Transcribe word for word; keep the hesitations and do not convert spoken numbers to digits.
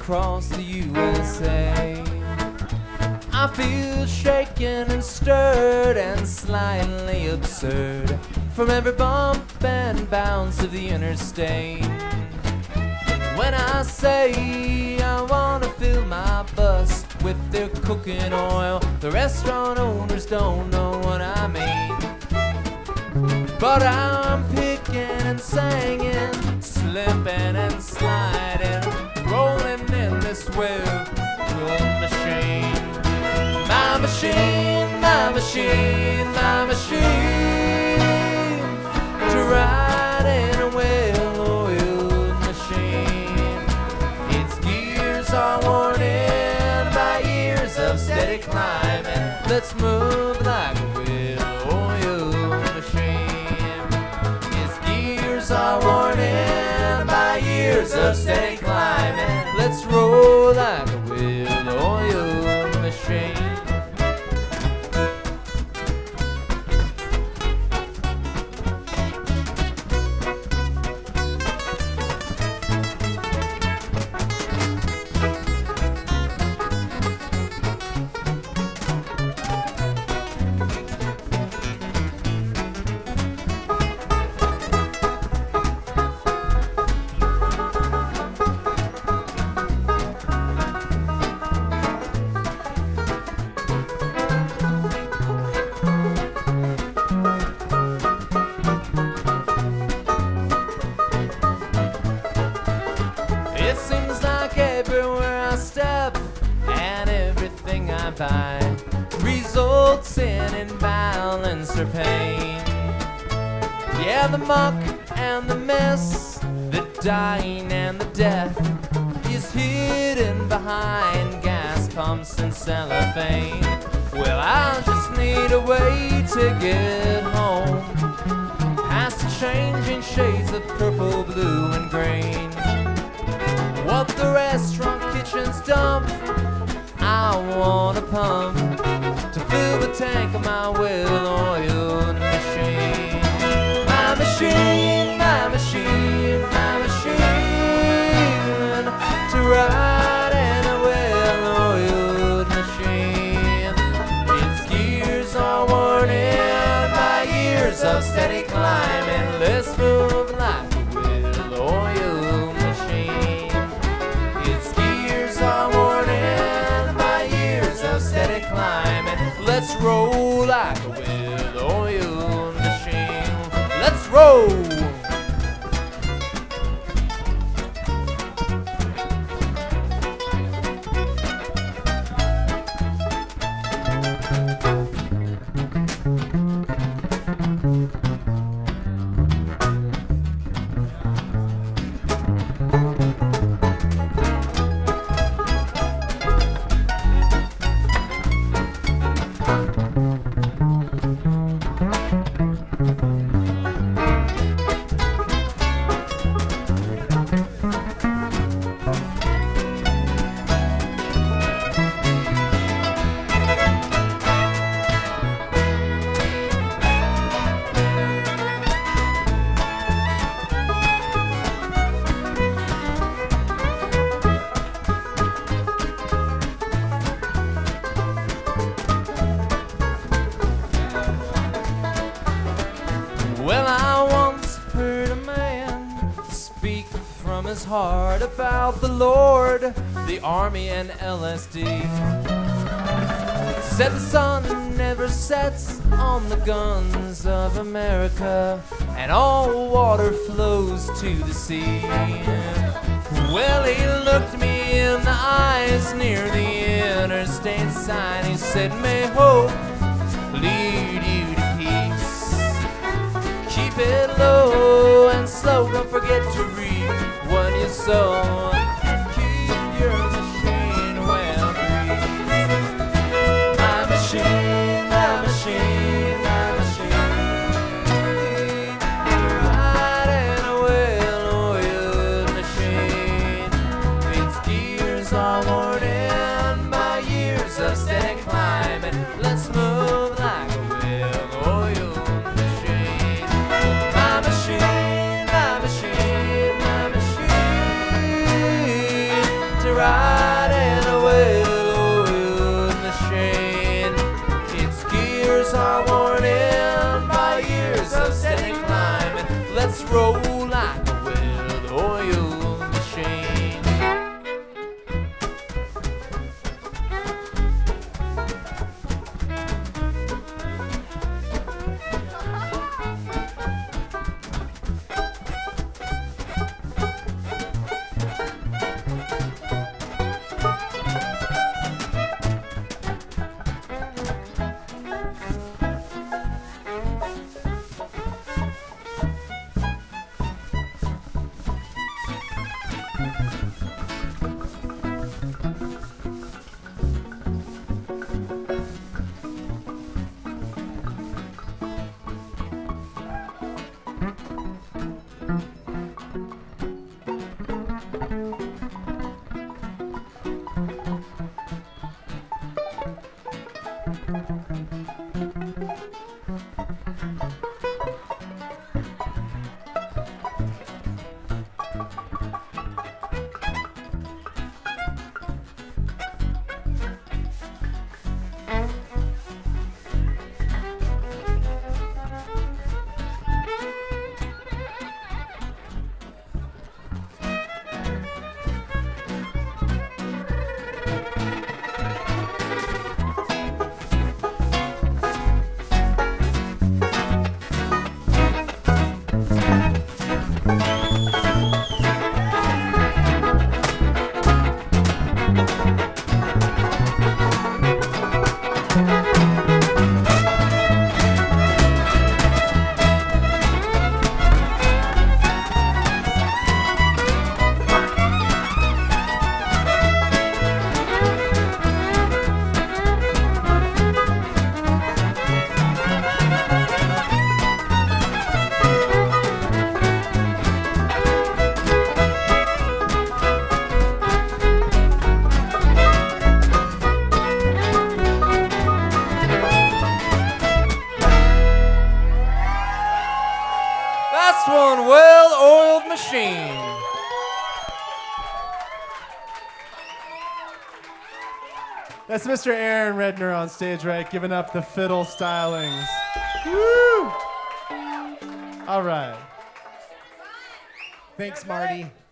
across the U S A. I feel shaken and stirred and slightly absurd from every bump and bounce of the interstate. When I say I wanna fill my bus with their cooking oil, the restaurant owners don't know what I mean. But I'm picking and singing, slipping and sliding, rolling in this well-oiled machine. My machine, my machine, my machine, to ride in a well-oiled machine. Its gears are worn in by years of steady climbing. Let's move like a well-oiled machine. Its gears are worn in by years of steady climbing. Let's roll like a well-oiled machine. It seems like everywhere I step and everything I buy results in imbalance or pain. Yeah, the muck and the mess, the dying and the death is hidden behind gas pumps and cellophane. Well, I just need a way to get home, past the changing shades of purple, blue, and green. What the restaurant kitchens dump, I want a pump to fill the tank of my well-oiled machine. My machine, my machine, my machine, to ride in a well-oiled machine. Its gears are worn in by years of steady climbing. Let's move like a well-oiled machine. Its gears are worn in by years of steady climbing. Let's roll like a well-oiled machine. Let's roll! Well, I once heard a man speak from his heart about the Lord, the army, and L S D. Said the sun never sets on the guns of America, and all water flows to the sea. Well, he looked me in the eyes near the interstate sign. He said, may hope lead you to peace. Keep it low and slow, don't forget to reap what you sow, and keep your machine well greased. My machine, my machine, my machine, right in a well-oiled machine. Its gears are worn in by years of steady climbing. Let's move like a well-oiled machine. My machine, my machine, my machine, to ride That's one well-oiled machine. That's Mister Aaron Redner on stage right, giving up the fiddle stylings. Woo! All right. Thanks, Marty.